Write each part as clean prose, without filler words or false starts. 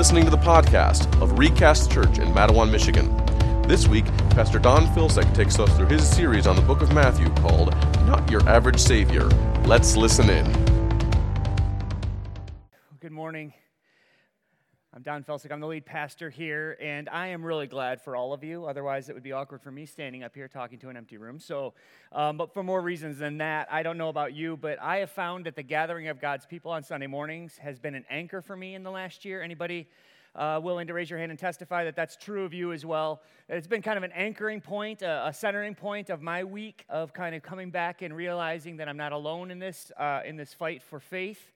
listening to the podcast of Recast Church in Mattawan, Michigan. This week, Pastor Don Filsek takes us through his series on the book of Matthew called Not Your Average Savior. Let's listen in. Good morning. I'm Don Filsek. I'm the lead pastor here, and I am really glad for all of you. Otherwise, it would be awkward for me standing up here talking to an empty room. But for more reasons than that, I don't know about you, but I have found that the gathering of God's people on Sunday mornings has been an anchor for me in the last year. Anybody willing to raise your hand and testify that that's true of you as well? It's been kind of an anchoring point, a centering point of my week of kind of coming back and realizing that I'm not alone in this fight for faith.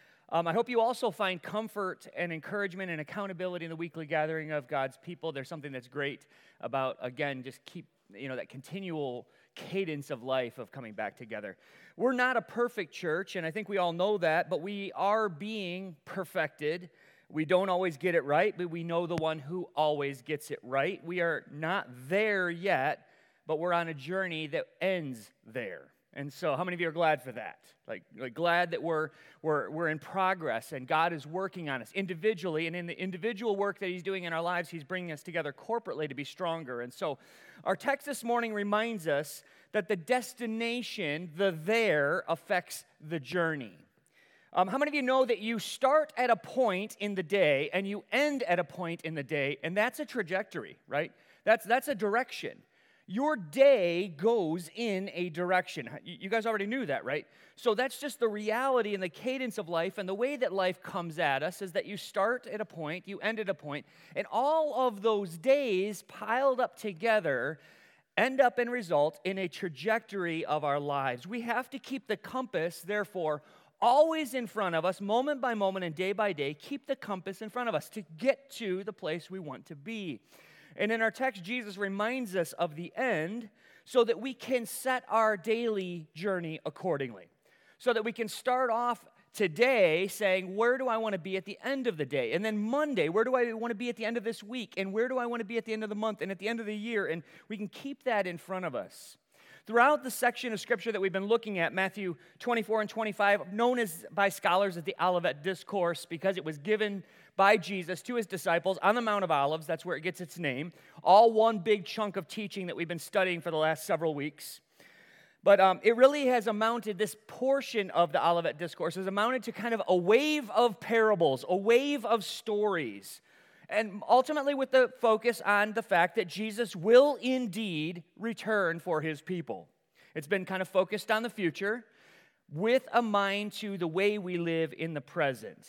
I hope you also find comfort and encouragement and accountability in the weekly gathering of God's people. There's something that's great about, again, just keep, that continual cadence of life of coming back together. We're not a perfect church, and I think we all know that, but we are being perfected. We don't always get it right, but we know the one who always gets it right. We are not there yet, but we're on a journey that ends there. And so how many of you are glad for that? Like glad that we're in progress and God is working on us individually, and in the individual work that he's doing in our lives, he's bringing us together corporately to be stronger. And so our text this morning reminds us that the destination, the there, affects the journey. How many of you know that you start at a point in the day and you end at a point in the day, and that's a trajectory, right? That's a direction. Your day goes in a direction. You guys already knew that, right? So that's just the reality and the cadence of life, and the way that life comes at us is that you start at a point, you end at a point, and all of those days piled up together end up and result in a trajectory of our lives. We have to keep the compass, therefore, always in front of us, moment by moment and day by day, keep the compass in front of us to get to the place we want to be. And in our text, Jesus reminds us of the end so that we can set our daily journey accordingly. So that we can start off today saying, where do I want to be at the end of the day? And then Monday, where do I want to be at the end of this week? And where do I want to be at the end of the month and at the end of the year? And we can keep that in front of us. Throughout the section of Scripture that we've been looking at, Matthew 24 and 25, known as by scholars as the Olivet Discourse, because it was given by Jesus to his disciples on the Mount of Olives. That's where it gets its name. All one big chunk of teaching that we've been studying for the last several weeks. But it really has amounted, this portion of the Olivet Discourse has amounted to kind of a wave of parables, a wave of stories, and ultimately with the focus on the fact that Jesus will indeed return for his people. It's been kind of focused on the future with a mind to the way we live in the present.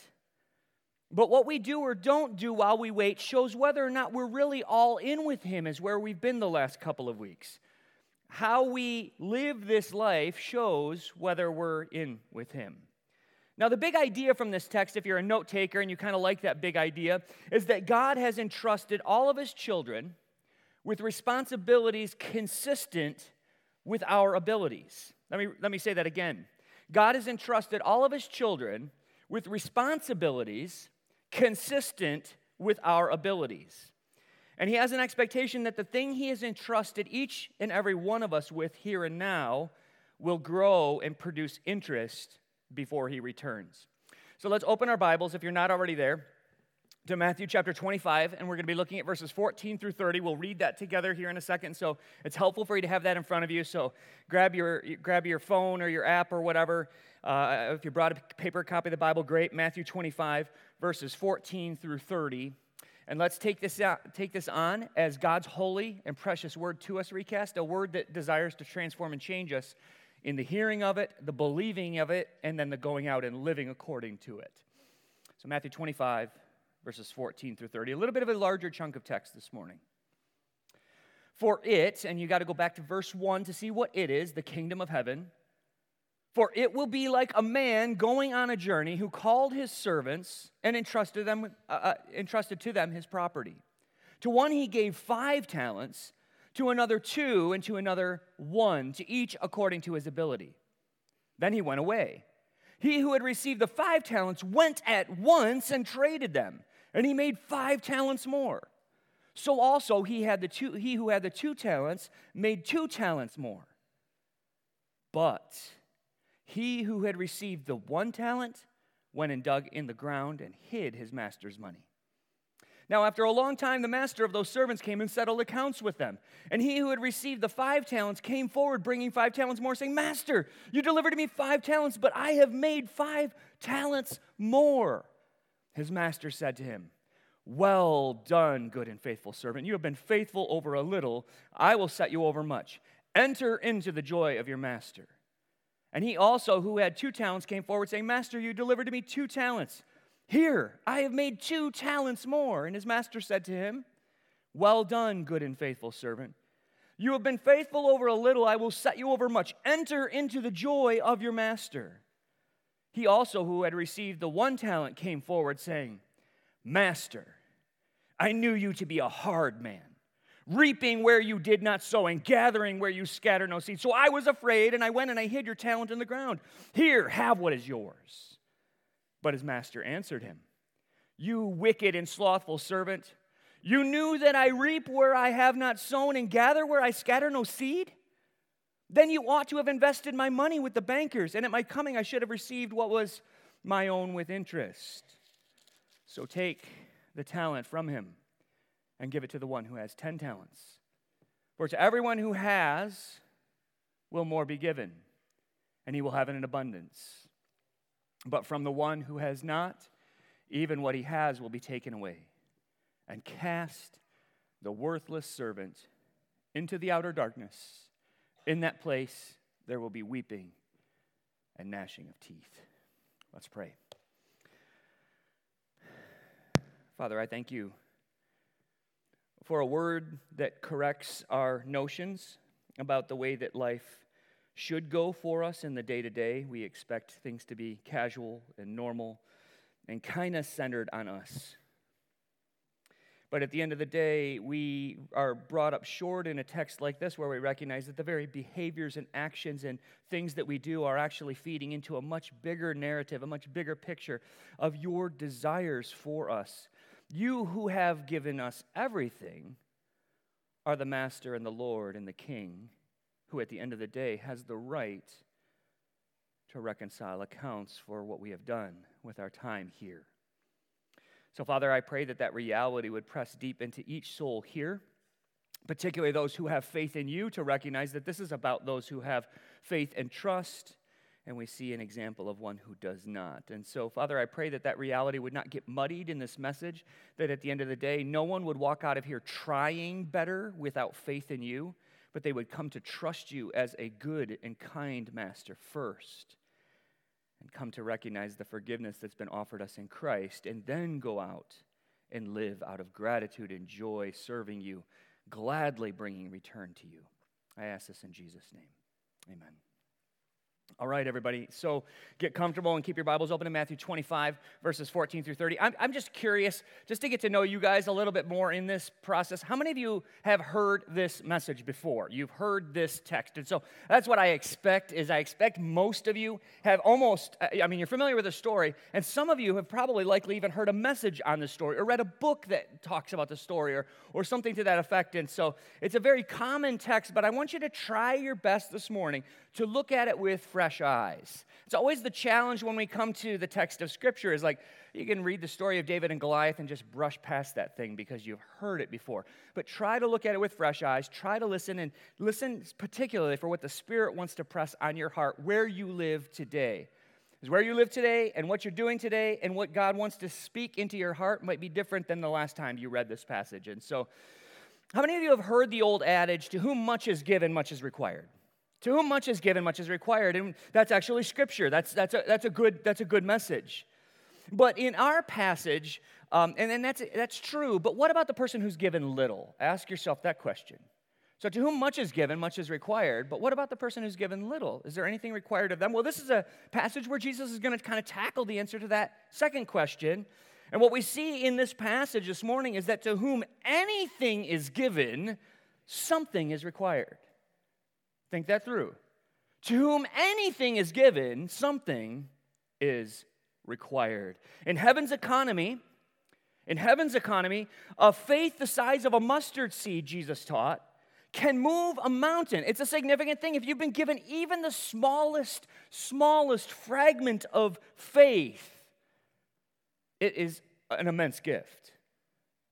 But what we do or don't do while we wait shows whether or not we're really all in with him, is where we've been the last couple of weeks. How we live this life shows whether we're in with him. Now, the big idea from this text, if you're a note taker and you kind of like that big idea, is that God has entrusted all of his children with responsibilities consistent with our abilities. Let me say that again. God has entrusted all of his children with responsibilities consistent with our abilities. And he has an expectation that the thing he has entrusted each and every one of us with here and now will grow and produce interest before he returns. So let's open our Bibles, if you're not already there, to Matthew chapter 25, and we're going to be looking at verses 14 through 30. We'll read that together here in a second, so it's helpful for you to have that in front of you. So grab your phone or your app or whatever. If you brought a paper copy of the Bible, great. Matthew 25, verses 14 through 30. And let's take this on as God's holy and precious word to us, Recast, a word that desires to transform and change us in the hearing of it, the believing of it, and then the going out and living according to it. So Matthew 25, verses 14 through 30, a little bit of a larger chunk of text this morning. For it, and you got to go back to verse 1 to see what it is, the kingdom of heaven. For it will be like a man going on a journey who called his servants and entrusted to them his property. To one he gave 5 talents, to another 2, and to another 1, to each according to his ability. Then he went away. He who had received the 5 talents went at once and traded them, and he made 5 talents more. So also he who had the 2 talents made 2 talents more. But he who had received the 1 talent went and dug in the ground and hid his master's money. Now, after a long time, the master of those servants came and settled accounts with them. And he who had received the 5 talents came forward, bringing 5 talents more, saying, Master, you delivered to me 5 talents, but I have made 5 talents more. His master said to him, Well done, good and faithful servant. You have been faithful over a little. I will set you over much. Enter into the joy of your master. And he also, who had 2 talents, came forward, saying, Master, you delivered to me 2 talents. Here, I have made 2 talents more. And his master said to him, Well done, good and faithful servant. You have been faithful over a little. I will set you over much. Enter into the joy of your master. He also, who had received the 1 talent, came forward, saying, Master, I knew you to be a hard man, reaping where you did not sow and gathering where you scattered no seed. So I was afraid, and I went and I hid your talent in the ground. Here, have what is yours. But his master answered him, You wicked and slothful servant, you knew that I reap where I have not sown and gather where I scatter no seed? Then you ought to have invested my money with the bankers, and at my coming I should have received what was my own with interest. So take the talent from him and give it to the one who has 10 talents. For to everyone who has will more be given, and he will have it in abundance. But from the one who has not, even what he has will be taken away. And cast the worthless servant into the outer darkness. In that place there will be weeping and gnashing of teeth. Let's pray. Father, I thank you for a word that corrects our notions about the way that life should go for us in the day-to-day. We expect things to be casual and normal and kind of centered on us. But at the end of the day, we are brought up short in a text like this where we recognize that the very behaviors and actions and things that we do are actually feeding into a much bigger narrative, a much bigger picture of your desires for us. You who have given us everything are the Master and the Lord and the King, who at the end of the day has the right to reconcile accounts for what we have done with our time here. So, Father, I pray that that reality would press deep into each soul here, particularly those who have faith in you, to recognize that this is about those who have faith and trust, and we see an example of one who does not. And so, Father, I pray that that reality would not get muddied in this message, that at the end of the day, no one would walk out of here trying better without faith in you, but they would come to trust you as a good and kind master first, and come to recognize the forgiveness that's been offered us in Christ, and then go out and live out of gratitude and joy, serving you, gladly bringing return to you. I ask this in Jesus' name. Amen. All right, everybody. So get comfortable and keep your Bibles open in Matthew 25, verses 14 through 30. I'm just curious, just to get to know you guys a little bit more in this process. How many of you have heard this message before? You've heard this text. And so that's what I expect, is I expect most of you have you're familiar with the story, and some of you have probably likely even heard a message on the story or read a book that talks about the story or something to that effect. And so it's a very common text, but I want you to try your best this morning to look at it with fresh eyes. It's always the challenge when we come to the text of Scripture is like, you can read the story of David and Goliath and just brush past that thing because you've heard it before. But try to look at it with fresh eyes. Try to listen, and listen particularly for what the Spirit wants to press on your heart where you live today. Because where you live today and what you're doing today and what God wants to speak into your heart might be different than the last time you read this passage. And so, how many of you have heard the old adage, to whom much is given, much is required? To whom much is given, much is required. And that's actually Scripture. That's a good message. But in our passage, and that's true, but what about the person who's given little? Ask yourself that question. So to whom much is given, much is required. But what about the person who's given little? Is there anything required of them? Well, this is a passage where Jesus is going to kind of tackle the answer to that second question. And what we see in this passage this morning is that to whom anything is given, something is required. Think that through. To whom anything is given, something is required. In heaven's economy, a faith the size of a mustard seed, Jesus taught, can move a mountain. It's a significant thing. If you've been given even the smallest fragment of faith, it is an immense gift.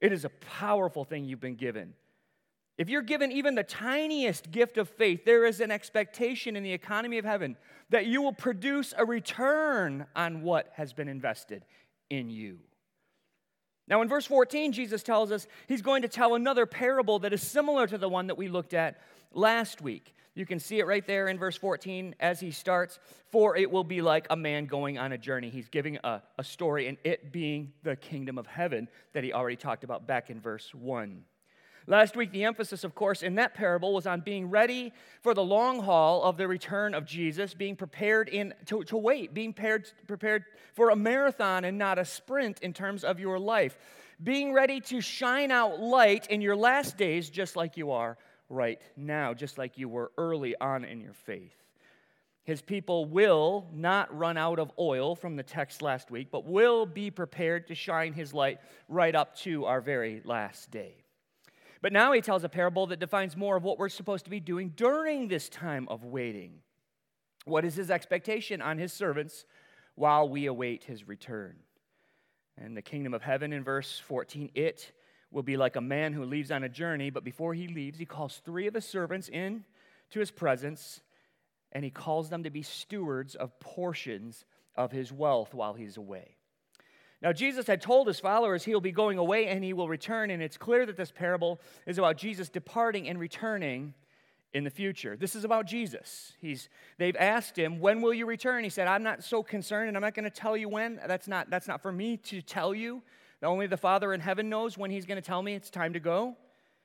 It is a powerful thing you've been given. If you're given even the tiniest gift of faith, there is an expectation in the economy of heaven that you will produce a return on what has been invested in you. Now, in verse 14, Jesus tells us he's going to tell another parable that is similar to the one that we looked at last week. You can see it right there in verse 14 as he starts, for it will be like a man going on a journey. He's giving a story, and it being the kingdom of heaven that he already talked about back in verse 1. Last week, the emphasis, of course, in that parable was on being ready for the long haul of the return of Jesus, being prepared to wait, being prepared for a marathon and not a sprint in terms of your life, being ready to shine out light in your last days just like you are right now, just like you were early on in your faith. His people will not run out of oil from the text last week, but will be prepared to shine his light right up to our very last day. But now he tells a parable that defines more of what we're supposed to be doing during this time of waiting. What is his expectation on his servants while we await his return? And the kingdom of heaven in verse 14, it will be like a man who leaves on a journey, but before he leaves, he calls 3 of his servants in to his presence, and he calls them to be stewards of portions of his wealth while he's away. Now, Jesus had told his followers he'll be going away and he will return, and it's clear that this parable is about Jesus departing and returning in the future. This is about Jesus. They've asked him, when will you return? He said, I'm not so concerned, and I'm not going to tell you when. That's not for me to tell you. Only the Father in heaven knows when he's going to tell me it's time to go.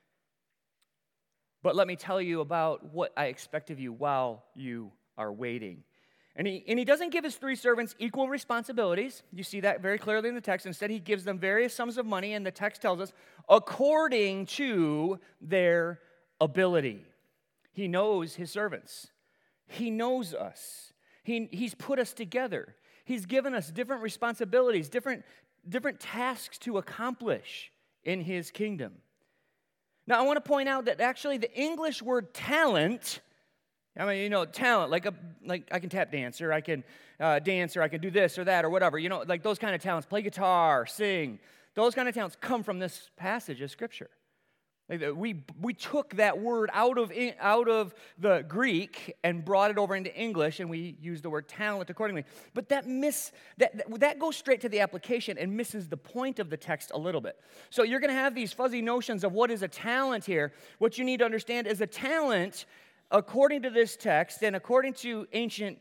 But let me tell you about what I expect of you while you are waiting. And he doesn't give his 3 servants equal responsibilities. You see that very clearly in the text. Instead, he gives them various sums of money, and the text tells us, according to their ability. He knows his servants. He knows us. He's put us together. He's given us different responsibilities, different tasks to accomplish in his kingdom. Now, I want to point out that actually the English word talent, talent, like I can tap dance, or I can dance, or I can do this or that or whatever. Like those kind of talents, play guitar, sing. Those kind of talents come from this passage of Scripture. Like we took that word out of the Greek and brought it over into English, and we use the word talent accordingly. But that goes straight to the application and misses the point of the text a little bit. So you're going to have these fuzzy notions of what is a talent here. What you need to understand is a talent, according to this text and according to ancient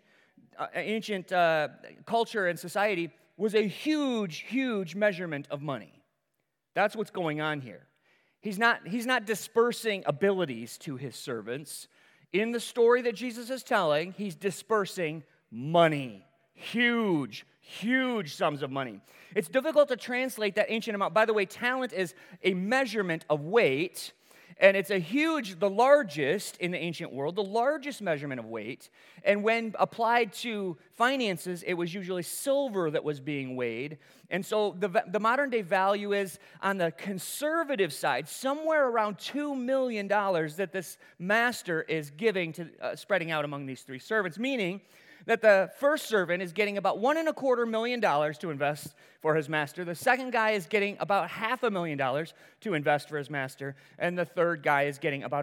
culture and society, was a huge, huge measurement of money. That's what's going on here. He's not dispersing abilities to his servants. In the story that Jesus is telling, he's dispersing money. Huge, huge sums of money. It's difficult to translate that ancient amount. By the way, talent is a measurement of weight, and it's the largest in the ancient world, the largest measurement of weight. And when applied to finances, it was usually silver that was being weighed. And so the modern day value is, on the conservative side, somewhere around $2 million that this master is giving to spreading out among these 3 servants, meaning that the first servant is getting about $1.25 million to invest for his master. The second guy is getting about $500,000 to invest for his master. And the third guy is getting about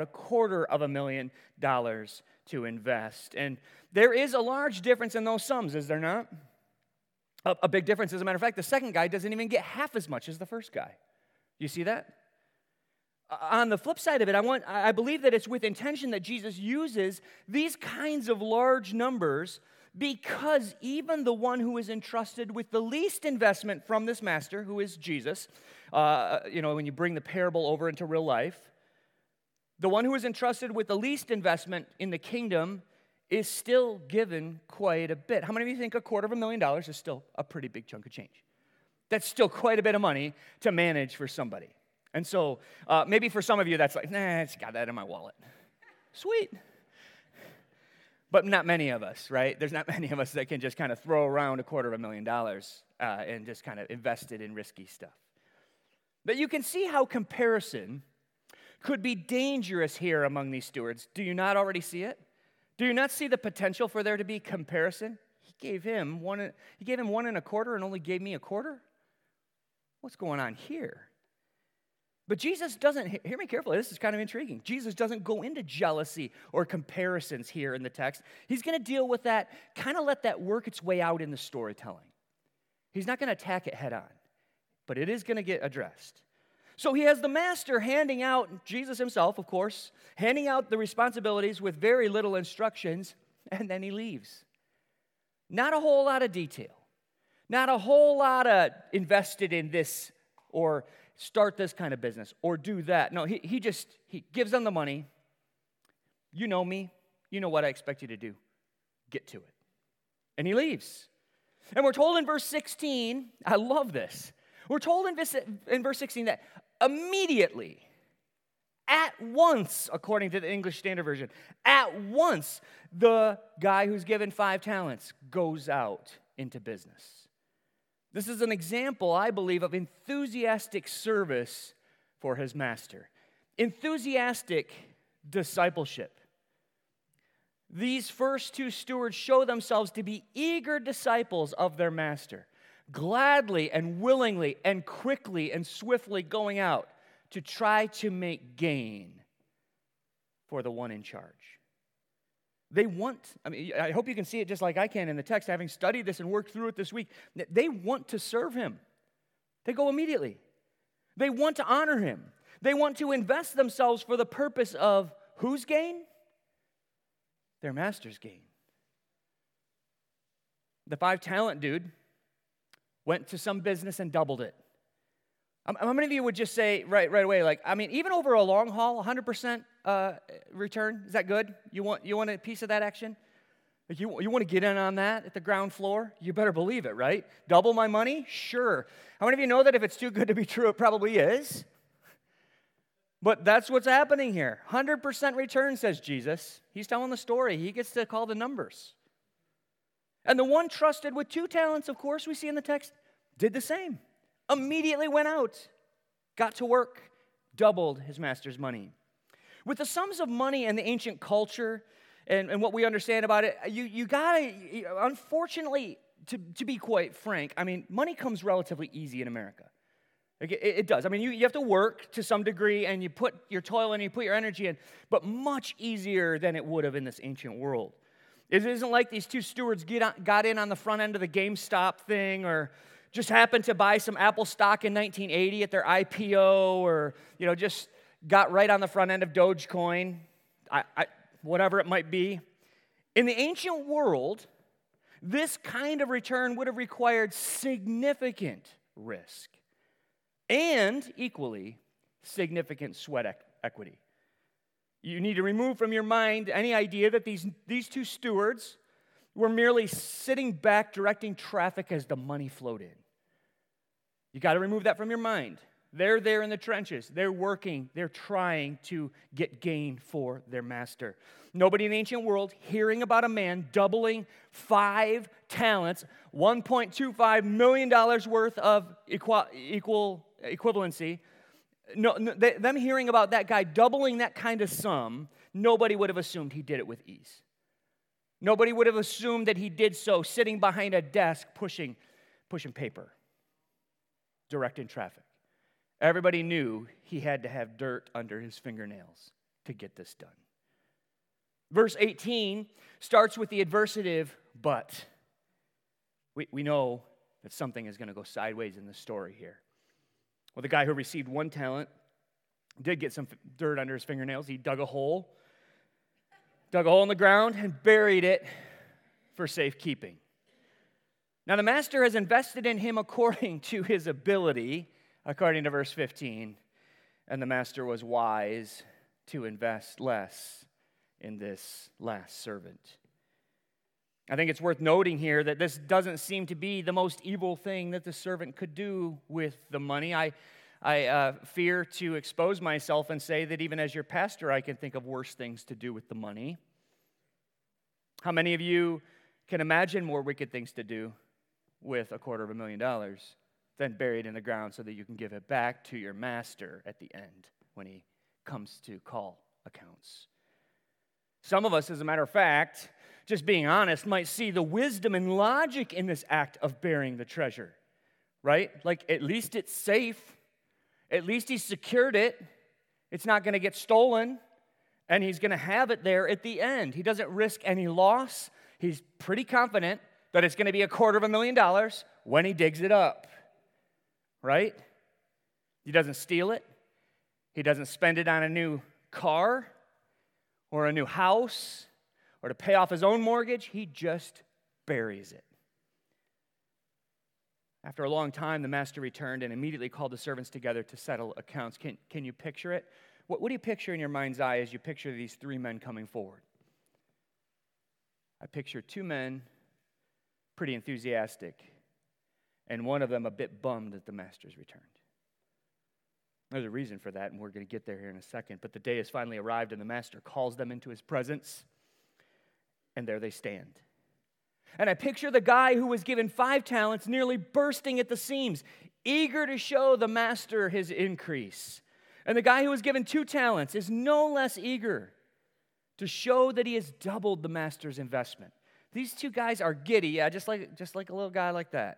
$250,000 to invest. And there is a large difference in those sums, is there not? A big difference. As a matter of fact, the second guy doesn't even get half as much as the first guy. You see that? On the flip side of it, I believe that it's with intention that Jesus uses these kinds of large numbers, because even the one who is entrusted with the least investment from this master, who is Jesus, when you bring the parable over into real life, the one who is entrusted with the least investment in the kingdom is still given quite a bit. How many of you think $250,000 is still a pretty big chunk of change? That's still quite a bit of money to manage for somebody. And so maybe for some of you that's like, nah, I just got that in my wallet. Sweet. But not many of us, right? There's not many of us that can just kind of throw around $250,000 and just kind of invest it in risky stuff. But you can see how comparison could be dangerous here among these stewards. Do you not already see it? Do you not see the potential for there to be comparison? He gave him $1.25 and only gave me $0.25. What's going on here? But Jesus doesn't, hear me carefully, this is kind of intriguing. Jesus doesn't go into jealousy or comparisons here in the text. He's going to deal with that, kind of let that work its way out in the storytelling. He's not going to attack it head on, but it is going to get addressed. So he has the master handing out, Jesus himself, of course, handing out the responsibilities with very little instructions, and then he leaves. Not a whole lot of detail. Not a whole lot of invested in this or start this kind of business or do that. No, he gives them the money. You know me. You know what I expect you to do. Get to it. And he leaves. And we're told in verse 16, I love this. We're told in verse 16 that immediately, at once, according to the English Standard Version, at once, the guy who's given 5 talents goes out into business. This is an example, I believe, of enthusiastic service for his master. Enthusiastic discipleship. These first 2 stewards show themselves to be eager disciples of their master, gladly and willingly and quickly and swiftly going out to try to make gain for the one in charge. They want, I hope you can see it just like I can in the text, having studied this and worked through it this week. They want to serve him. They go immediately. They want to honor him. They want to invest themselves for the purpose of whose gain? Their master's gain. The 5-talent dude went to some business and doubled it. How many of you would just say right away, even over a long haul, 100% return, is that good? You want a piece of that action? Like you want to get in on that at the ground floor? You better believe it, right? Double my money? Sure. How many of you know that if it's too good to be true, it probably is? But that's what's happening here. 100% return, says Jesus. He's telling the story. He gets to call the numbers. And the one trusted with 2 talents, of course, we see in the text, did the same. Immediately went out, got to work, doubled his master's money. With the sums of money and the ancient culture and what we understand about it, you gotta, unfortunately, to be quite frank, money comes relatively easy in America. It does. You have to work to some degree, and you put your toil in, you put your energy in, but much easier than it would have in this ancient world. It isn't like these 2 stewards got in on the front end of the GameStop thing, or just happened to buy some Apple stock in 1980 at their IPO, or just got right on the front end of Dogecoin, whatever it might be. In the ancient world, this kind of return would have required significant risk and equally significant sweat equity. You need to remove from your mind any idea that these 2 stewards were merely sitting back directing traffic as the money flowed in. You got to remove that from your mind. They're there in the trenches. They're working. They're trying to get gain for their master. Nobody in the ancient world hearing about a man doubling 5 talents, $1.25 million worth of equivalency. Them hearing about that guy doubling that kind of sum, nobody would have assumed he did it with ease. Nobody would have assumed that he did so sitting behind a desk pushing paper, directing traffic. Everybody knew he had to have dirt under his fingernails to get this done. Verse 18 starts with the adversative, but. We know that something is going to go sideways in the story here. Well, the guy who received 1 talent did get some dirt under his fingernails. He dug a hole in the ground and buried it for safekeeping. Now, the master has invested in him according to his ability, according to verse 15, and the master was wise to invest less in this last servant. I think it's worth noting here that this doesn't seem to be the most evil thing that the servant could do with the money. I fear to expose myself and say that even as your pastor, I can think of worse things to do with the money. How many of you can imagine more wicked things to do with $250,000 than buried in the ground so that you can give it back to your master at the end when he comes to call accounts? Some of us, as a matter of fact, just being honest, might see the wisdom and logic in this act of burying the treasure, right? Like, at least it's safe. At least he's secured it. It's not going to get stolen, and he's going to have it there at the end. He doesn't risk any loss. He's pretty confident that it's going to be $250,000 when he digs it up, right? He doesn't steal it. He doesn't spend it on a new car or a new house or to pay off his own mortgage. He just buries it. After a long time, the master returned and immediately called the servants together to settle accounts. Can you picture it? What do you picture in your mind's eye as you picture these three men coming forward? I picture two men, pretty enthusiastic, and one of them a bit bummed that the master's returned. There's a reason for that, and we're going to get there here in a second. But the day has finally arrived, and the master calls them into his presence, and there they stand. And I picture the guy who was given 5 talents nearly bursting at the seams, eager to show the master his increase. And the guy who was given 2 talents is no less eager to show that he has doubled the master's investment. These two guys are giddy, just like a little guy like that.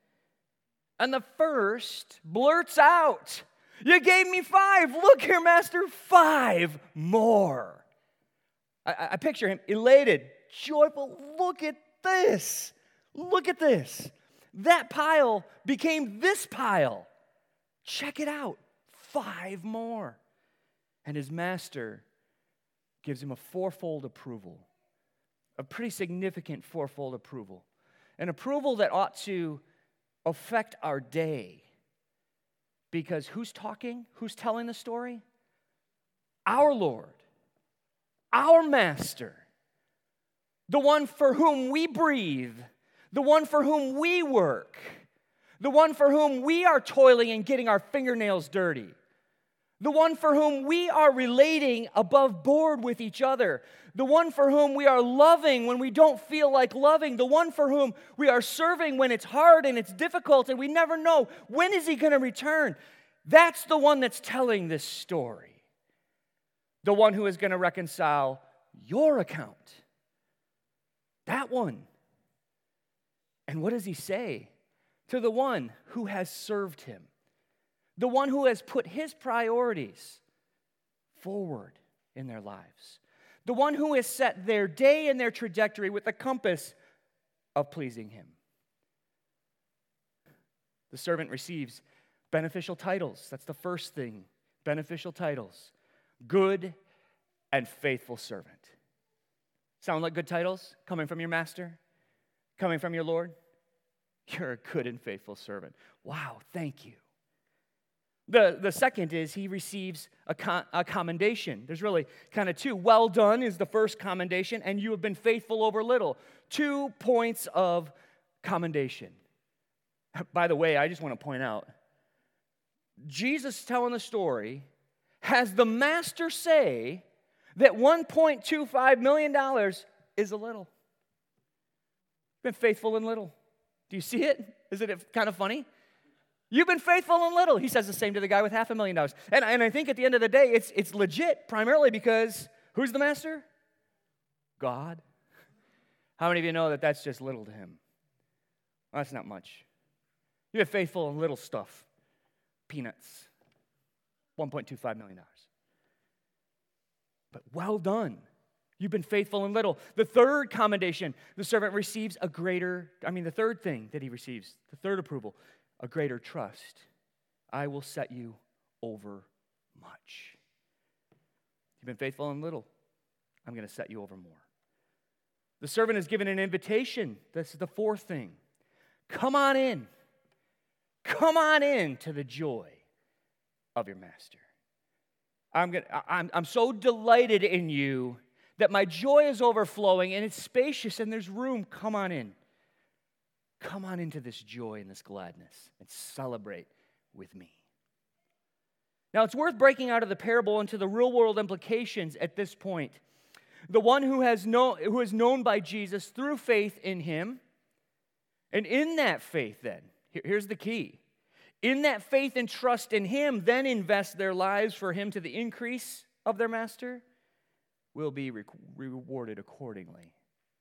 And the first blurts out, "You gave me 5. Look here, master, 5 more." I picture him elated, joyful. Look at this. Look at this. That pile became this pile. Check it out. 5 more. And his master gives him a 4-fold approval, a pretty significant 4-fold approval, an approval that ought to affect our day. Because who's talking? Who's telling the story? Our Lord, our Master, the one for whom we breathe, the one for whom we work, the one for whom we are toiling and getting our fingernails dirty, the one for whom we are relating above board with each other, the one for whom we are loving when we don't feel like loving, the one for whom we are serving when it's hard and it's difficult and we never know, when is he going to return? That's the one that's telling this story. The one who is going to reconcile your account. That one. And what does he say? To the one who has served him. The one who has put his priorities forward in their lives. The one who has set their day and their trajectory with the compass of pleasing him. The servant receives beneficial titles. That's the first thing. Beneficial titles. Good and faithful servant. Sound like good titles coming from your master? Coming from your Lord? You're a good and faithful servant. Wow, thank you. The second is he receives a commendation. There's really kind of 2. Well done is the first commendation, and you have been faithful over little. 2 points of commendation. By the way, I just want to point out, Jesus telling the story has the master say that $1.25 million is a little. Been faithful in little. Do you see it? Isn't it kind of funny? You've been faithful in little. He says the same to the guy with $500,000. And I think at the end of the day, it's legit, primarily because who's the master? God. How many of you know that that's just little to him? Well, that's not much. You've been faithful in little stuff. Peanuts. $1.25 million. But well done. You've been faithful in little. The third commendation, the servant receives the third thing that he receives, the third approval, a greater trust. I will set you over much. You've been faithful in little. I'm going to set you over more. The servant is given an invitation. This is the fourth thing. Come on in. Come on in to the joy of your master. I'm so delighted in you that my joy is overflowing and it's spacious and there's room. Come on in. Come on into this joy and this gladness and celebrate with me. Now, it's worth breaking out of the parable into the real-world implications at this point. The one who is known by Jesus through faith in him, and in that faith then, here's the key. In that faith and trust in him, then invest their lives for him to the increase of their master, will be rewarded accordingly.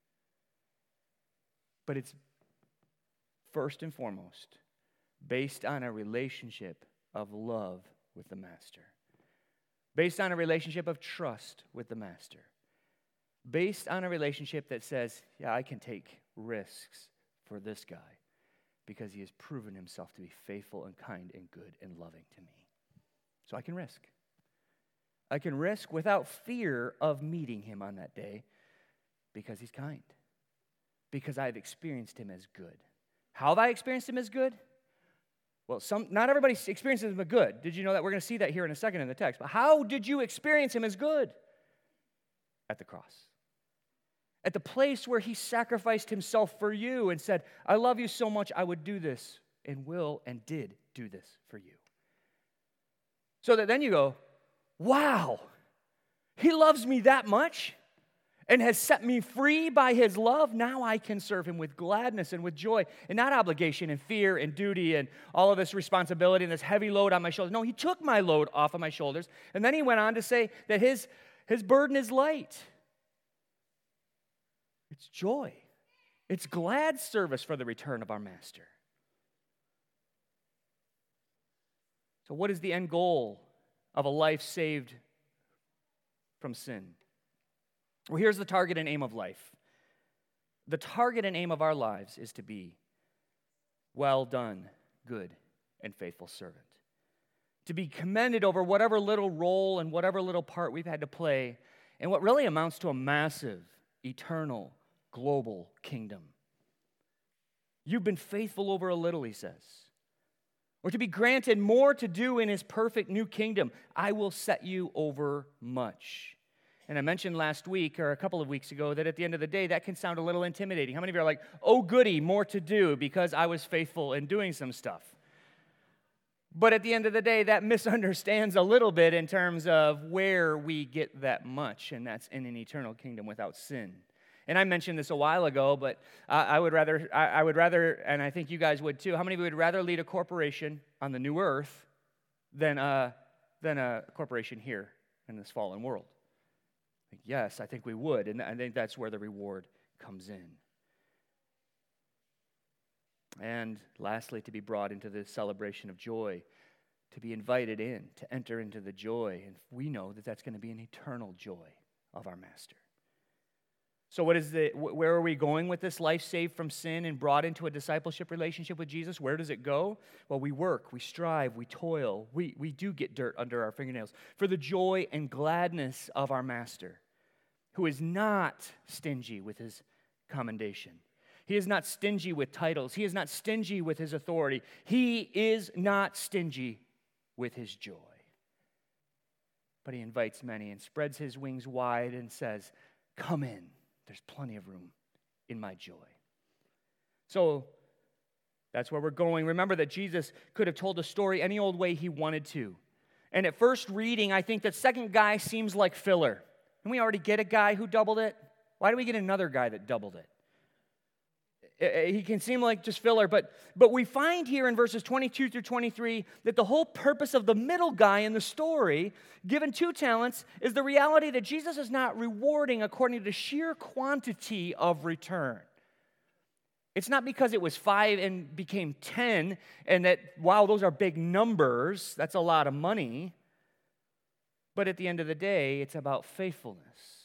But it's first and foremost based on a relationship of love with the master, based on a relationship of trust with the master, based on a relationship that says, yeah, I can take risks for this guy because he has proven himself to be faithful and kind and good and loving to me. So I can risk. I can risk without fear of meeting him on that day because he's kind, because I've experienced him as good. How have I experienced him as good? Well, not everybody experiences him as good. Did you know that? We're going to see that here in a second in the text. But how did you experience him as good? At the cross. At the place where he sacrificed himself for you and said, I love you so much, I would do this and will and did do this for you. So that then you go, wow, he loves me that much and has set me free by his love. Now I can serve him with gladness and with joy and not obligation and fear and duty and all of this responsibility and this heavy load on my shoulders. No, he took my load off of my shoulders. And then he went on to say that his burden is light. It's joy. It's glad service for the return of our master. So what is the end goal of a life saved from sin? Well, here's the target and aim of life. The target and aim of our lives is to be well done, good and faithful servant. To be commended over whatever little role and whatever little part we've had to play in what really amounts to a massive, eternal, global kingdom. You've been faithful over a little, he says. Or to be granted more to do in his perfect new kingdom. I will set you over much. And I mentioned last week or a couple of weeks ago that at the end of the day, that can sound a little intimidating. How many of you are like, oh goody, more to do because I was faithful in doing some stuff? But at the end of the day, that misunderstands a little bit in terms of where we get that much, and that's in an eternal kingdom without sin. And I mentioned this a while ago, but I would rather, and I think you guys would too. How many of you would rather lead a corporation on the new earth than a corporation here in this fallen world? Yes, I think we would, and I think that's where the reward comes in. And lastly, to be brought into the celebration of joy, to be invited in, to enter into the joy, and we know that that's going to be an eternal joy of our Master. So where are we going with this life saved from sin and brought into a discipleship relationship with Jesus? Where does it go? Well, we work, we strive, we toil. We do get dirt under our fingernails for the joy and gladness of our Master, who is not stingy with his commendation. He is not stingy with titles. He is not stingy with his authority. He is not stingy with his joy. But he invites many and spreads his wings wide and says, come in. There's plenty of room in my joy. So that's where we're going. Remember that Jesus could have told a story any old way he wanted to. And at first reading, I think that second guy seems like filler. And we already get a guy who doubled it. Why do we get another guy that doubled it? He can seem like just filler, but we find here in verses 22 through 23 that the whole purpose of the middle guy in the story, given 2 talents, is the reality that Jesus is not rewarding according to the sheer quantity of return. It's not because it was 5 and became 10, and that, wow, those are big numbers, that's a lot of money. But at the end of the day, it's about faithfulness.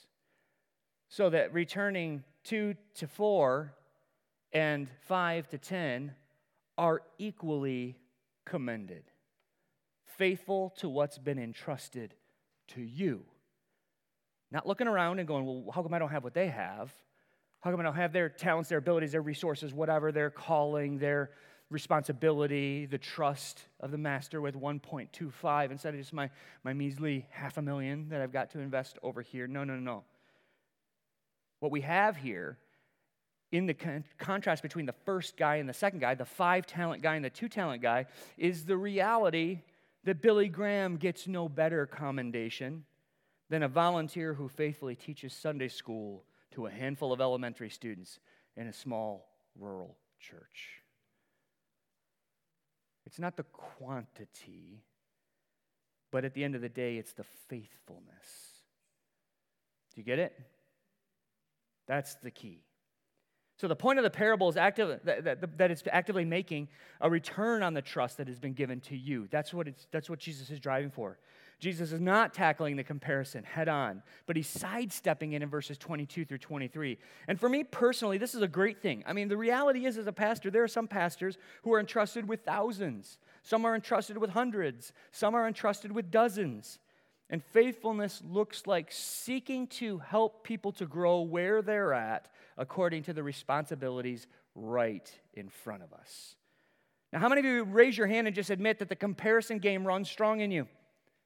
So that returning 2 to 4 and 5 to 10 are equally commended. Faithful to what's been entrusted to you. Not looking around and going, well, how come I don't have what they have? How come I don't have their talents, their abilities, their resources, whatever, their calling, their responsibility, the trust of the Master with 1.25 instead of just my measly $500,000 that I've got to invest over here? No. What we have here in the contrast between the first guy and the second guy, the 5-talent guy and the 2-talent guy, is the reality that Billy Graham gets no better commendation than a volunteer who faithfully teaches Sunday school to a handful of elementary students in a small rural church. It's not the quantity, but at the end of the day, it's the faithfulness. Do you get it? That's the key. So the point of the parable is that it's actively making a return on the trust that has been given to you. That's what Jesus is driving for. Jesus is not tackling the comparison head on, but he's sidestepping it in verses 22 through 23. And for me personally, this is a great thing. I mean, the reality is, as a pastor, there are some pastors who are entrusted with thousands. Some are entrusted with hundreds. Some are entrusted with dozens. And faithfulness looks like seeking to help people to grow where they're at according to the responsibilities right in front of us. Now, how many of you raise your hand and just admit that the comparison game runs strong in you?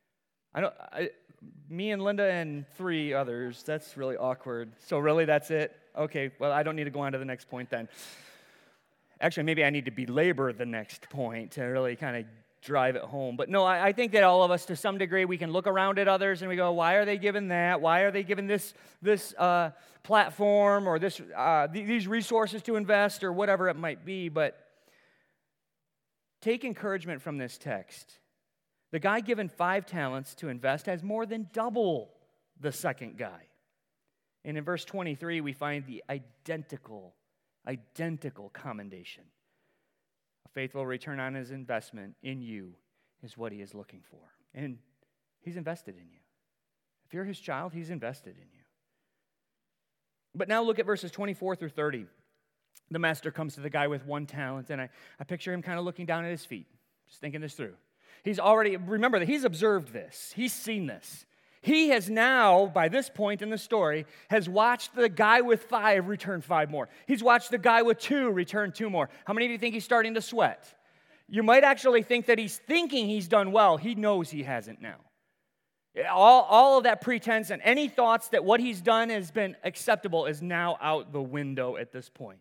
Me and Linda and 3 others, that's really awkward. So really, that's it? Okay, well, I don't need to go on to the next point then. Actually, maybe I need to belabor the next point to really kind of drive it home. But no, I think that all of us, to some degree, we can look around at others and we go, why are they given that? Why are they given this platform or these resources to invest or whatever it might be? But take encouragement from this text. The guy given 5 talents to invest has more than double the second guy. And in verse 23, we find the identical commendation. A faithful return on his investment in you is what he is looking for. And he's invested in you. If you're his child, he's invested in you. But now look at verses 24 through 30. The master comes to the guy with 1 talent, and I picture him kind of looking down at his feet, just thinking this through. Remember that he's observed this. He's seen this. He has now, by this point in the story, has watched the guy with 5 return 5 more. He's watched the guy with 2 return 2 more. How many of you think he's starting to sweat? You might actually think that he's thinking he's done well. He knows he hasn't now. All of that pretense and any thoughts that what he's done has been acceptable is now out the window at this point.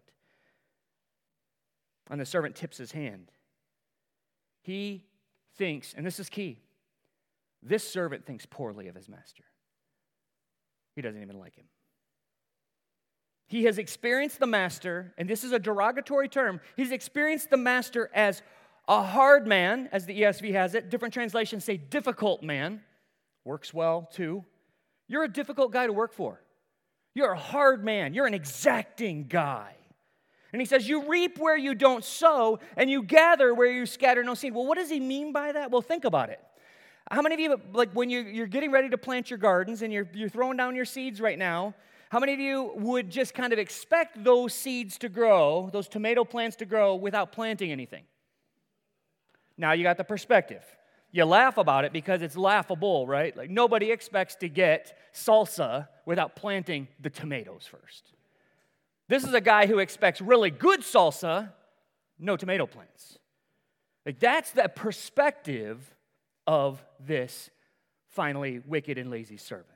And the servant tips his hand. He thinks, and this is key, this servant thinks poorly of his master. He doesn't even like him. He has experienced the master, and this is a derogatory term, he's experienced the master as a hard man, as the ESV has it. Different translations say difficult man. Works well, too. You're a difficult guy to work for. You're a hard man. You're an exacting guy. And he says, you reap where you don't sow, and you gather where you scatter no seed. Well, what does he mean by that? Well, think about it. How many of you, like when you're getting ready to plant your gardens and you're throwing down your seeds right now, how many of you would just kind of expect those seeds to grow, those tomato plants to grow without planting anything? Now you got the perspective. You laugh about it because it's laughable, right? Like nobody expects to get salsa without planting the tomatoes first. This is a guy who expects really good salsa, no tomato plants. Like that's the perspective of this finally wicked and lazy servant.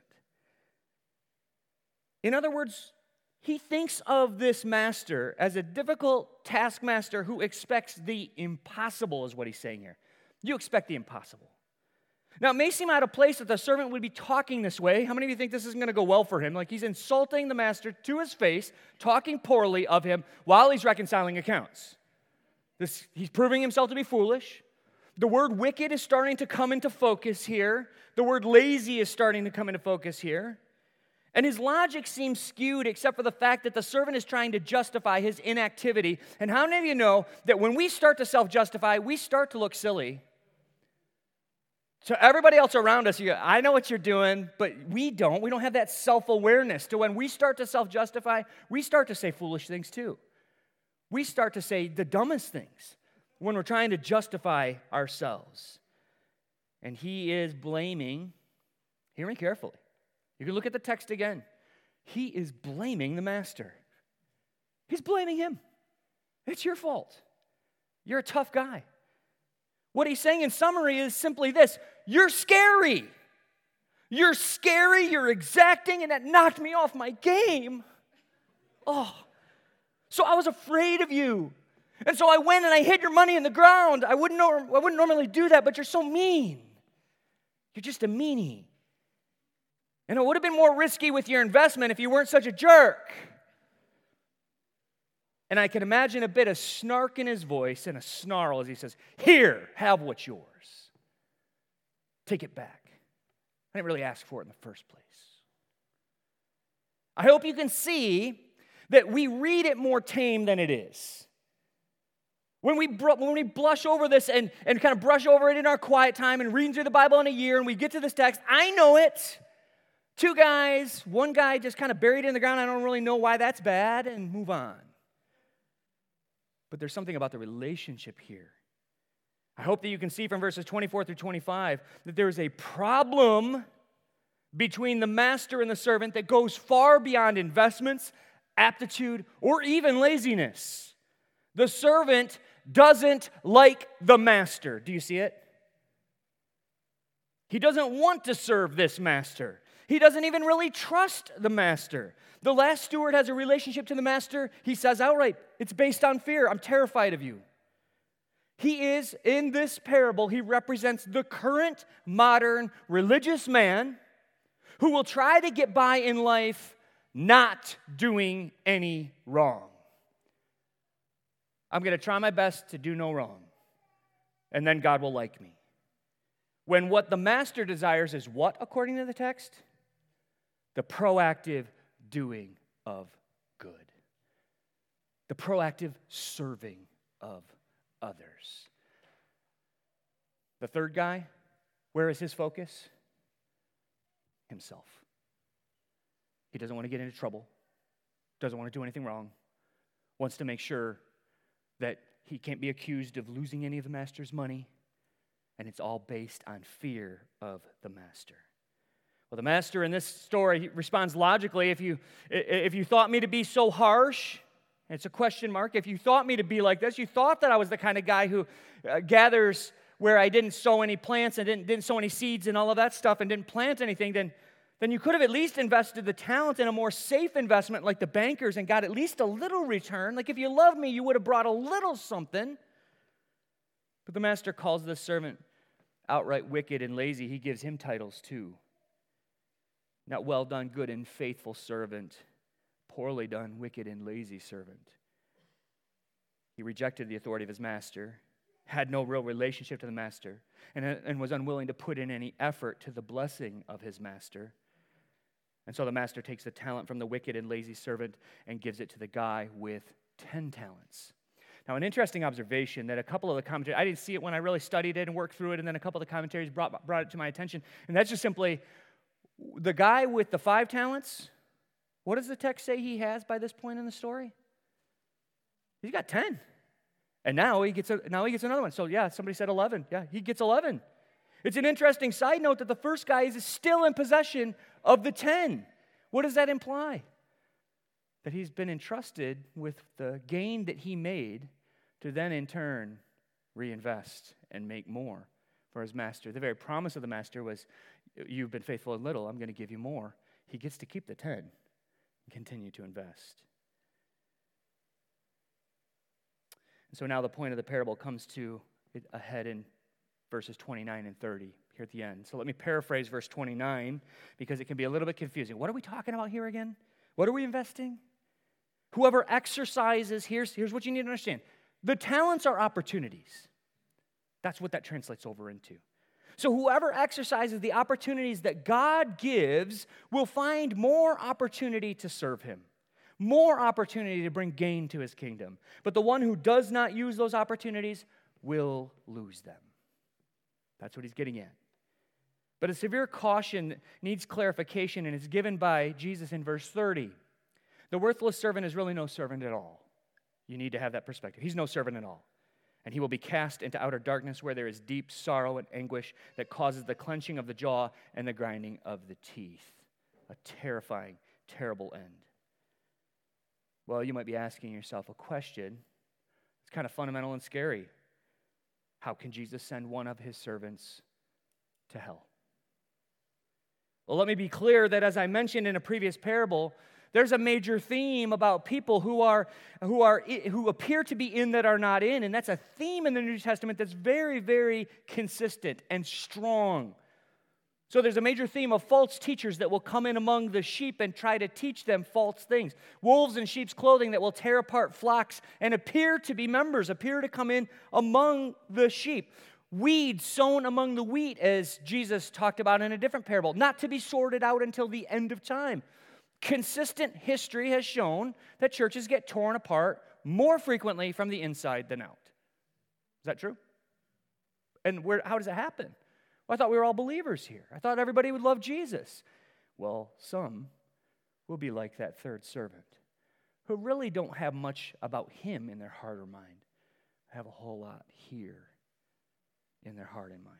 In other words, he thinks of this master as a difficult taskmaster who expects the impossible, is what he's saying here. You expect the impossible. Now, it may seem out of place that the servant would be talking this way. How many of you think this isn't going to go well for him? Like he's insulting the master to his face, talking poorly of him while he's reconciling accounts. He's proving himself to be foolish. The word wicked is starting to come into focus here. The word lazy is starting to come into focus here. And his logic seems skewed except for the fact that the servant is trying to justify his inactivity. And how many of you know that when we start to self-justify, we start to look silly? So everybody else around us, you go, I know what you're doing, but we don't. We don't have that self-awareness. So when we start to self-justify, we start to say foolish things too. We start to say the dumbest things when we're trying to justify ourselves. And he is blaming, hear me carefully. You can look at the text again. He is blaming the master. He's blaming him. It's your fault. You're a tough guy. What he's saying in summary is simply this: you're scary. You're scary, you're exacting, and that knocked me off my game. Oh, so I was afraid of you. And so I went and I hid your money in the ground. I wouldn't normally do that, but you're so mean. You're just a meanie. And it would have been more risky with your investment if you weren't such a jerk. And I can imagine a bit of snark in his voice and a snarl as he says, here, have what's yours. Take it back. I didn't really ask for it in the first place. I hope you can see that we read it more tame than it is. When we blush over this and kind of brush over it in our quiet time and reading through the Bible in a year and we get to this text, I know it. 2 guys, 1 guy just kind of buried in the ground, I don't really know why that's bad, and move on. But there's something about the relationship here. I hope that you can see from verses 24 through 25 that there is a problem between the master and the servant that goes far beyond investments, aptitude, or even laziness. The servant doesn't like the master. Do you see it? He doesn't want to serve this master. He doesn't even really trust the master. The last steward has a relationship to the master. He says outright, it's based on fear. I'm terrified of you. He is, in this parable, he represents the current modern religious man who will try to get by in life not doing any wrong. I'm going to try my best to do no wrong, and then God will like me. When what the master desires is what, according to the text? The proactive doing of good. The proactive serving of others. The third guy, where is his focus? Himself. He doesn't want to get into trouble, doesn't want to do anything wrong, wants to make sure that he can't be accused of losing any of the master's money, and it's all based on fear of the master. Well, the master in this story responds logically. If you thought me to be so harsh, it's a question mark. If you thought me to be like this, you thought that I was the kind of guy who gathers where I didn't sow any plants and didn't sow any seeds and all of that stuff and didn't plant anything, then you could have at least invested the talent in a more safe investment like the bankers and got at least a little return. Like if you loved me, you would have brought a little something. But the master calls this servant outright wicked and lazy. He gives him titles too. Not well done, good and faithful servant. Poorly done, wicked and lazy servant. He rejected the authority of his master, had no real relationship to the master, and was unwilling to put in any effort to the blessing of his master. And so the master takes the talent from the wicked and lazy servant and gives it to the guy with 10 talents. Now, an interesting observation that a couple of the commentaries, I didn't see it when I really studied it and worked through it, and then a couple of the commentaries brought it to my attention, and that's just simply the guy with the 5 talents. What does the text say he has by this point in the story? He's got 10. And now he gets another one. So yeah, somebody said 11. Yeah, he gets 11. It's an interesting side note that the first guy is still in possession of the 10. What does that imply? That he's been entrusted with the gain that he made to then in turn reinvest and make more for his master. The very promise of the master was, you've been faithful in little, I'm going to give you more. He gets to keep the 10 and continue to invest. And so now the point of the parable comes to a head in verses 29 and 30 here at the end. So let me paraphrase verse 29 because it can be a little bit confusing. What are we talking about here again? What are we investing? Whoever exercises, here's what you need to understand. The talents are opportunities. That's what that translates over into. So whoever exercises the opportunities that God gives will find more opportunity to serve him, more opportunity to bring gain to his kingdom. But the one who does not use those opportunities will lose them. That's what he's getting at. But a severe caution needs clarification, and it's given by Jesus in verse 30. The worthless servant is really no servant at all. You need to have that perspective. He's no servant at all. And he will be cast into outer darkness where there is deep sorrow and anguish that causes the clenching of the jaw and the grinding of the teeth. A terrifying, terrible end. Well, you might be asking yourself a question. It's kind of fundamental and scary. How can Jesus send one of his servants to hell? Well, let me be clear that as I mentioned in a previous parable, there's a major theme about people who appear to be in that are not in, and that's a theme in the New Testament that's very, very consistent and strong. So there's a major theme of false teachers that will come in among the sheep and try to teach them false things. Wolves in sheep's clothing that will tear apart flocks and appear to be members, appear to come in among the sheep. Weeds sown among the wheat, as Jesus talked about in a different parable, not to be sorted out until the end of time. Consistent history has shown that churches get torn apart more frequently from the inside than out. Is that true? And how does it happen? Well, I thought we were all believers here. I thought everybody would love Jesus. Well, some will be like that third servant who really don't have much about him in their heart or mind. Have a whole lot here in their heart and mind.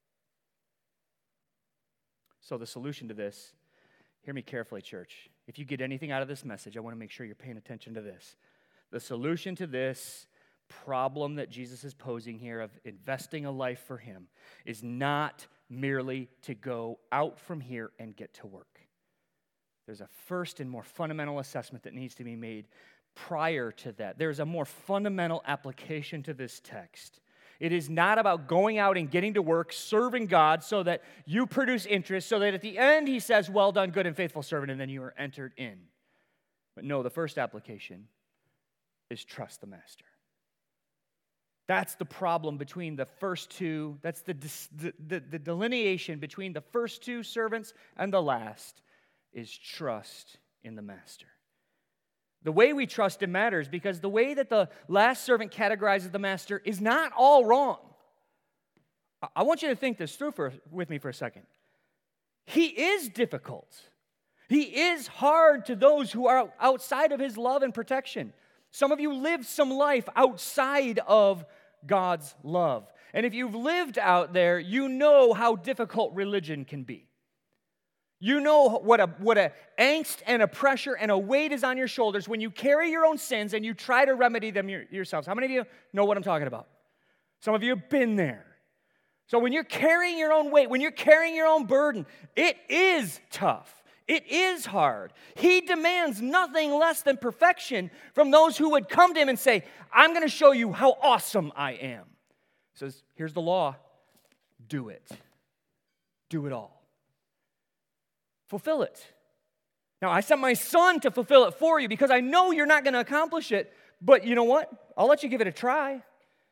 So the solution to this, hear me carefully, church. If you get anything out of this message, I want to make sure you're paying attention to this. The solution to this problem that Jesus is posing here of investing a life for him is not merely to go out from here and get to work. There's a first and more fundamental assessment that needs to be made prior to that. There's a more fundamental application to this text. It is not about going out and getting to work, serving God so that you produce interest, so that at the end he says, well done, good and faithful servant, and then you are entered in. But no, the first application is trust the master. That's the problem between the first two. That's the delineation between the first two servants and the last is trust in the master. The way we trust him matters because the way that the last servant categorizes the master is not all wrong. I want you to think this through with me for a second. He is difficult. He is hard to those who are outside of his love and protection. Some of you live some life outside of God's love. And if you've lived out there, you know how difficult religion can be. You know what a angst and a pressure and a weight is on your shoulders when you carry your own sins and you try to remedy them yourselves. How many of you know what I'm talking about? Some of you have been there. So when you're carrying your own weight, when you're carrying your own burden, it is tough. It is hard. He demands nothing less than perfection from those who would come to him and say, I'm going to show you how awesome I am. He says, here's the law. Do it. Do it all. Fulfill it. Now, I sent my son to fulfill it for you because I know you're not going to accomplish it, but you know what? I'll let you give it a try.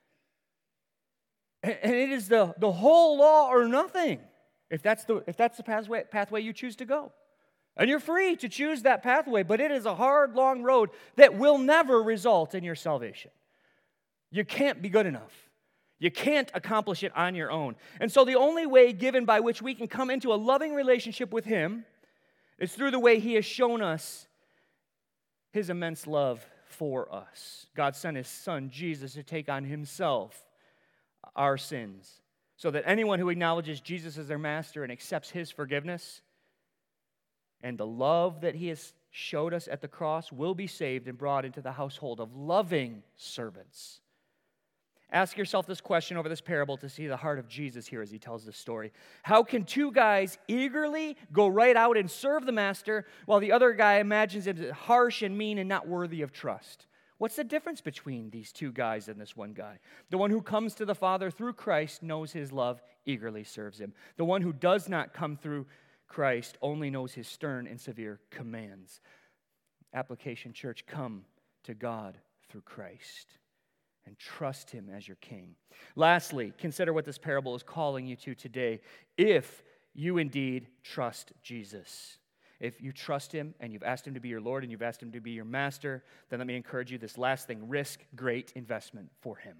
And it is the whole law or nothing, if that's the pathway you choose to go. And you're free to choose that pathway, but it is a hard, long road that will never result in your salvation. You can't be good enough. You can't accomplish it on your own. And so the only way given by which we can come into a loving relationship with him is through the way he has shown us his immense love for us. God sent his son, Jesus, to take on himself our sins so that anyone who acknowledges Jesus as their master and accepts his forgiveness and the love that he has showed us at the cross will be saved and brought into the household of loving servants. Ask yourself this question over this parable to see the heart of Jesus here as he tells this story. How can two guys eagerly go right out and serve the master while the other guy imagines it harsh and mean and not worthy of trust? What's the difference between these two guys and this one guy? The one who comes to the Father through Christ knows his love, eagerly serves him. The one who does not come through Christ only knows his stern and severe commands. Application, church, come to God through Christ and trust him as your king. Lastly, consider what this parable is calling you to today. If you indeed trust Jesus, if you trust him and you've asked him to be your Lord and you've asked him to be your master, then let me encourage you this last thing: risk great investment for him.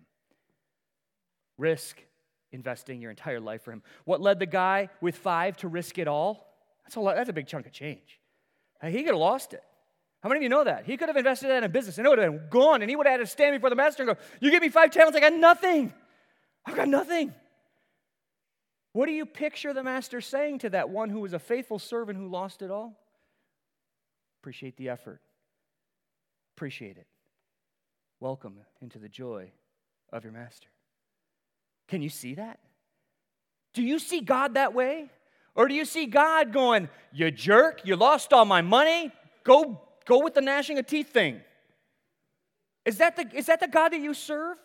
Risk investing your entire life for him. What led the guy with 5 to risk it all? That's a big chunk of change. He could have lost it. How many of you know that? He could have invested that in a business and it would have been gone, and he would have had to stand before the master and go, you give me 5 talents, I got nothing. I've got nothing. What do you picture the master saying to that one who was a faithful servant who lost it all? Appreciate the effort. Appreciate it. Welcome into the joy of your master. Can you see that? Do you see God that way? Or do you see God going, you jerk, you lost all my money, go with the gnashing of teeth thing? Is that the God that you serve?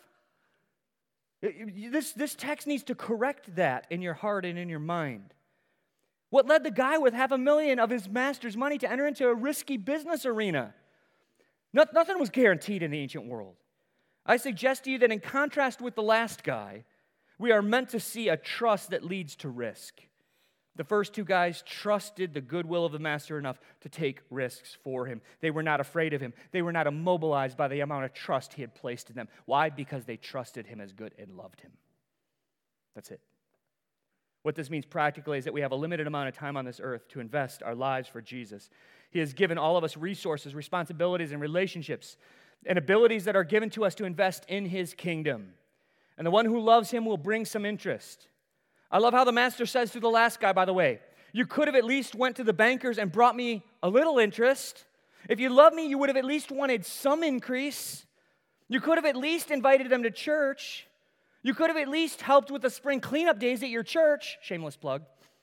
This text needs to correct that in your heart and in your mind. What led the guy with $500,000 of his master's money to enter into a risky business arena? Nothing was guaranteed in the ancient world. I suggest to you that in contrast with the last guy, we are meant to see a trust that leads to risk. The first two guys trusted the goodwill of the master enough to take risks for him. They were not afraid of him. They were not immobilized by the amount of trust he had placed in them. Why? Because they trusted him as good and loved him. That's it. What this means practically is that we have a limited amount of time on this earth to invest our lives for Jesus. He has given all of us resources, responsibilities, and relationships, and abilities that are given to us to invest in his kingdom. And the one who loves him will bring some interest. I love how the master says to the last guy, by the way, you could have at least went to the bankers and brought me a little interest. If you love me, you would have at least wanted some increase. You could have at least invited them to church. You could have at least helped with the spring cleanup days at your church. Shameless plug.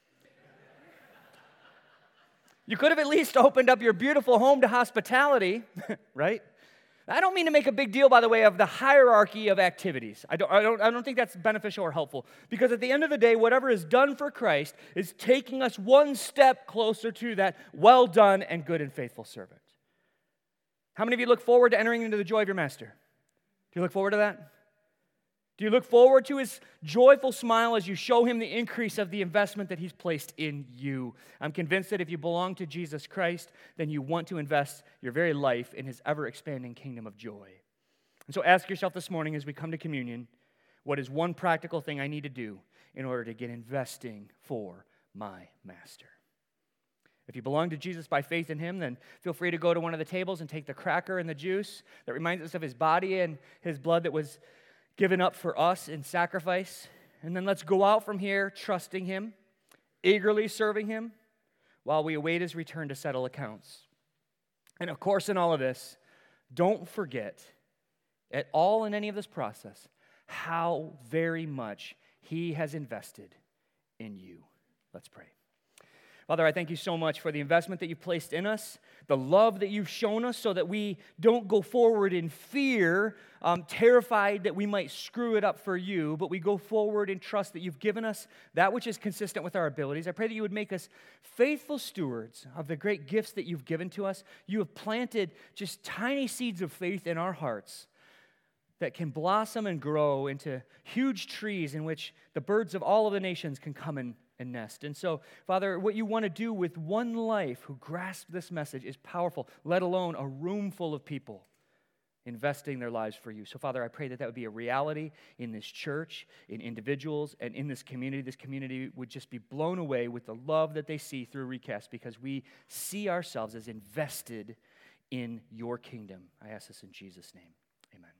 You could have at least opened up your beautiful home to hospitality, right? I don't mean to make a big deal, by the way, of the hierarchy of activities. I don't think that's beneficial or helpful. Because at the end of the day, whatever is done for Christ is taking us one step closer to that well done and good and faithful servant. How many of you look forward to entering into the joy of your master? Do you look forward to that? Do you look forward to his joyful smile as you show him the increase of the investment that he's placed in you? I'm convinced that if you belong to Jesus Christ, then you want to invest your very life in his ever-expanding kingdom of joy. And so ask yourself this morning as we come to communion, what is one practical thing I need to do in order to get investing for my master? If you belong to Jesus by faith in him, then feel free to go to one of the tables and take the cracker and the juice that reminds us of his body and his blood that was given up for us in sacrifice. And then let's go out from here trusting him, eagerly serving him, while we await his return to settle accounts. And of course, in all of this, don't forget at all in any of this process how very much he has invested in you. Let's pray. Father, I thank you so much for the investment that you've placed in us, the love that you've shown us so that we don't go forward in fear, terrified that we might screw it up for you, but we go forward in trust that you've given us that which is consistent with our abilities. I pray that you would make us faithful stewards of the great gifts that you've given to us. You have planted just tiny seeds of faith in our hearts that can blossom and grow into huge trees in which the birds of all of the nations can come and nest. And so, Father, what you want to do with one life who grasps this message is powerful, let alone a room full of people investing their lives for you. So, Father, I pray that that would be a reality in this church, in individuals, and in this community. This community would just be blown away with the love that they see through Recast because we see ourselves as invested in your kingdom. I ask this in Jesus' name. Amen.